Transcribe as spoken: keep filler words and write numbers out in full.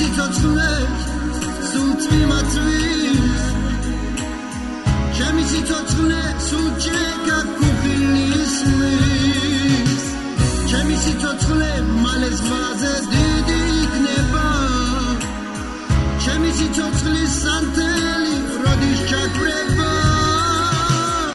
ციცოცხლეს სულ წვიმაცვის ჩემი ციცოცხლე სულ ჯეკა კუხილის მის